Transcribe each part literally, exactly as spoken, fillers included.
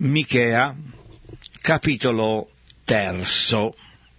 Michea, capitolo terzo.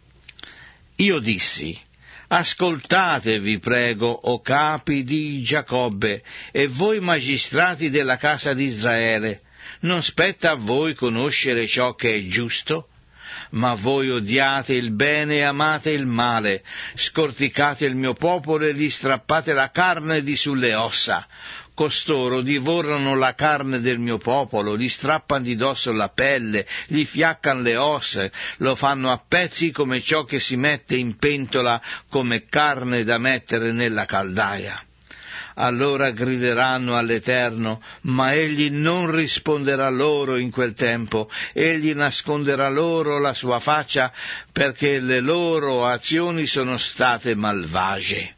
Io dissi: ascoltate, vi prego, o capi di Giacobbe, e voi magistrati della casa di Israele, non spetta a voi conoscere ciò che è giusto? Ma voi odiate il bene e amate il male, scorticate il mio popolo e gli strappate la carne di sulle ossa. Costoro divorano la carne del mio popolo, gli strappano di dosso la pelle, gli fiaccan le ossa, lo fanno a pezzi come ciò che si mette in pentola come carne da mettere nella caldaia. Allora grideranno all'Eterno, ma egli non risponderà loro in quel tempo, egli nasconderà loro la sua faccia, perché le loro azioni sono state malvagie.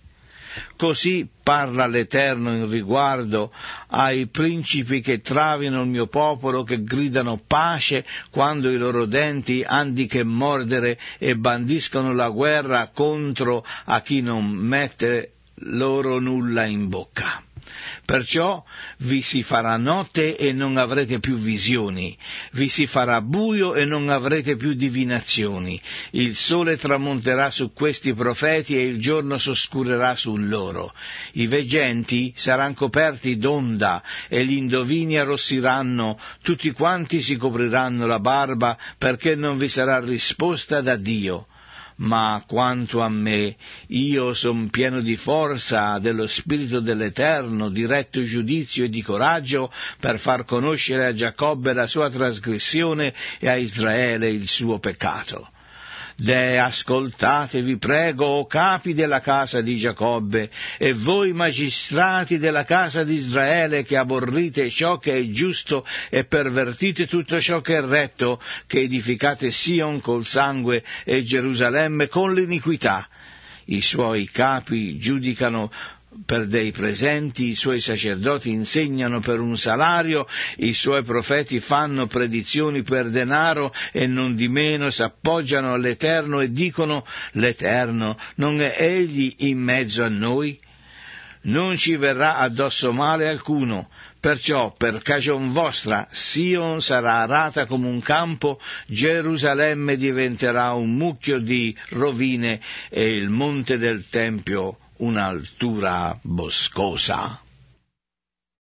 Così parla l'Eterno in riguardo ai principi che travino il mio popolo, che gridano pace quando i loro denti han di che mordere e bandiscono la guerra contro a chi non mette loro nulla in bocca. Perciò vi si farà notte e non avrete più visioni, vi si farà buio e non avrete più divinazioni. Il sole tramonterà su questi profeti e il giorno s'oscurerà su loro. I veggenti saranno coperti d'onda e gli indovini arrossiranno, tutti quanti si copriranno la barba, perché non vi sarà risposta da Dio. Ma quanto a me, io son pieno di forza dello Spirito dell'Eterno, di retto giudizio e di coraggio, per far conoscere a Giacobbe la sua trasgressione e a Israele il suo peccato. Deh, ascoltate, vi prego, o capi della casa di Giacobbe, e voi magistrati della casa di Israele, che aborrite ciò che è giusto e pervertite tutto ciò che è retto, che edificate Sion col sangue e Gerusalemme con l'iniquità. I suoi capi giudicano per dei presenti, i suoi sacerdoti insegnano per un salario, i suoi profeti fanno predizioni per denaro e non di meno s'appoggiano all'Eterno e dicono: l'Eterno non è egli in mezzo a noi? Non ci verrà addosso male alcuno. Perciò per cagion vostra Sion sarà arata come un campo, Gerusalemme diventerà un mucchio di rovine e il monte del Tempio un'altura boscosa.